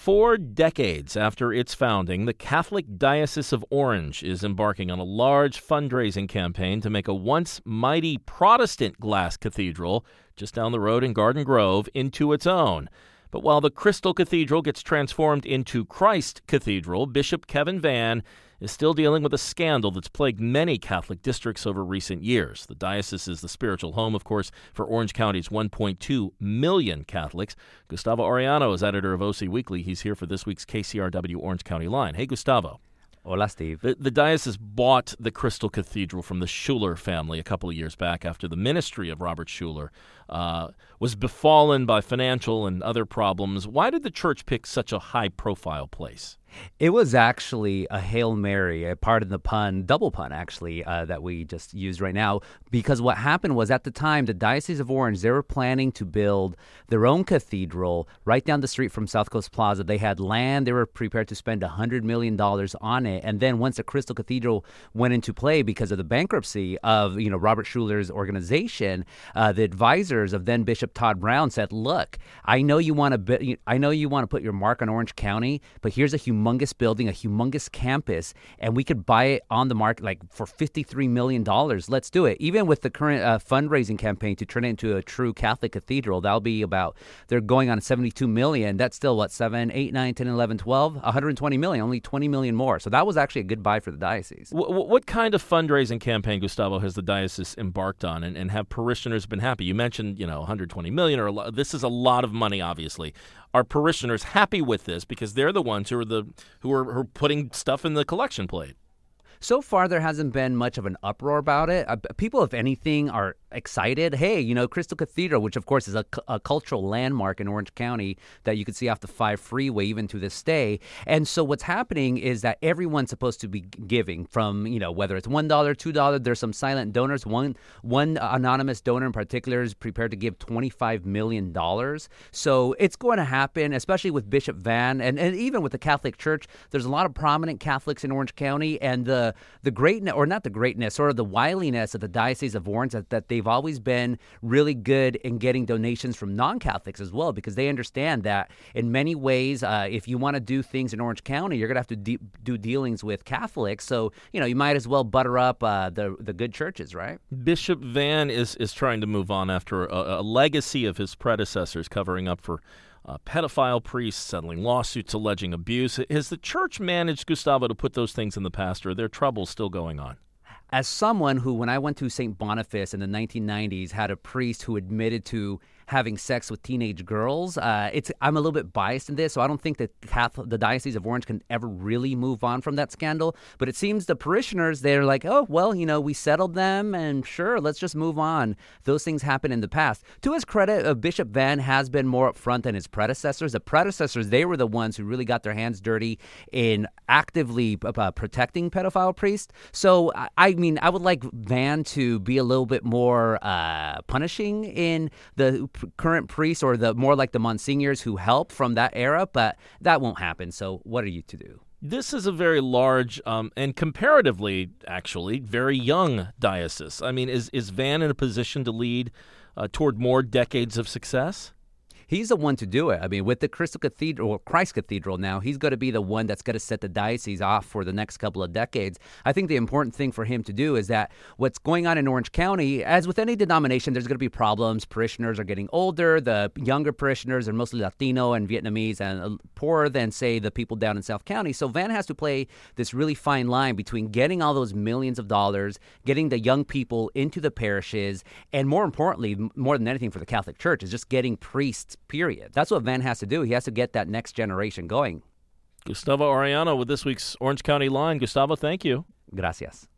4 decades after its founding, the Catholic Diocese of Orange is embarking on a large fundraising campaign to make a once mighty Protestant glass cathedral just down the road in Garden Grove into its own. But while the Crystal Cathedral gets transformed into Christ Cathedral, Bishop Kevin Vann is still dealing with a scandal that's plagued many Catholic districts over recent years. The diocese is the spiritual home, of course, for Orange County's 1.2 million Catholics. Gustavo Arellano is editor of OC Weekly. He's here for this week's KCRW Orange County Line. Hey, Gustavo. Hola, Steve. The diocese bought the Crystal Cathedral from the Schuller family a couple of years back after the ministry of Robert Schuller was befallen by financial and other problems. Why did the church pick such a high-profile place? It was actually a Hail Mary, a part of the pun, double pun actually, that we just used right now, because what happened was at the time, the Diocese of Orange, they were planning to build their own cathedral right down the street from South Coast Plaza. They had land. They were prepared to spend $100 million on it. And then once the Crystal Cathedral went into play because of the bankruptcy of, Robert Schuller's organization, the advisors of then Bishop Todd Brown said, look, I know you want to put your mark on Orange County, but here's a humongous building, a humongous campus, and we could buy it on the market for $53 million. Let's do it. Even with the current fundraising campaign to turn it into a true Catholic cathedral, that'll be they're going on $72 million. That's still, 7, 8, 9, 10, 11, 12, $120 million, only $20 million more. So that was actually a good buy for the diocese. What kind of fundraising campaign, Gustavo, has the diocese embarked on, and have parishioners been happy? You mentioned, $120 million, this is a lot of money, obviously. Are parishioners happy with this because they're the ones who are putting stuff in the collection plate? So far, there hasn't been much of an uproar about it. People, if anything, are excited. Hey, Crystal Cathedral, which, of course, is a cultural landmark in Orange County that you can see off the 5 freeway even to this day. And so what's happening is that everyone's supposed to be giving from, whether it's $1, $2, there's some silent donors. One anonymous donor in particular is prepared to give $25 million. So it's going to happen, especially with Bishop Vann and even with the Catholic Church. There's a lot of prominent Catholics in Orange County, and the greatness, or not the greatness, or the wiliness of the Diocese of Orange, that they've always been really good in getting donations from non-Catholics as well, because they understand that in many ways, if you want to do things in Orange County, you're going to have to do dealings with Catholics. So, you might as well butter up the good churches, right? Bishop Vann is trying to move on after a legacy of his predecessors covering up for pedophile priests, settling lawsuits alleging abuse. Has the church managed, Gustavo, to put those things in the past, or are there troubles still going on? As someone who, when I went to St. Boniface in the 1990s, had a priest who admitted to having sex with teenage girls, I'm a little bit biased in this, so I don't think that the Diocese of Orange can ever really move on from that scandal. But it seems the parishioners, they're like, oh, well, we settled them, and sure, let's just move on. Those things happened in the past. To his credit, Bishop Vann has been more upfront than his predecessors. The predecessors, they were the ones who really got their hands dirty in actively protecting pedophile priests. So, I would like Vann to be a little bit more punishing in the current priests, or the more like the monsignors who helped from that era, but that won't happen. So what are you to do? This is a very large and comparatively, actually, very young diocese. Is Vann in a position to lead toward more decades of success? He's the one to do it. With the Crystal Cathedral, or Christ Cathedral now, he's going to be the one that's going to set the diocese off for the next couple of decades. I think the important thing for him to do is that what's going on in Orange County, as with any denomination, there's going to be problems. Parishioners are getting older. The younger parishioners are mostly Latino and Vietnamese and poorer than, say, the people down in South County. So Vann has to play this really fine line between getting all those millions of dollars, getting the young people into the parishes, and more importantly, more than anything for the Catholic Church, is just getting priests, period. That's what Vann has to do. He has to get that next generation going. Gustavo Arellano with this week's Orange County Line. Gustavo, thank you. Gracias.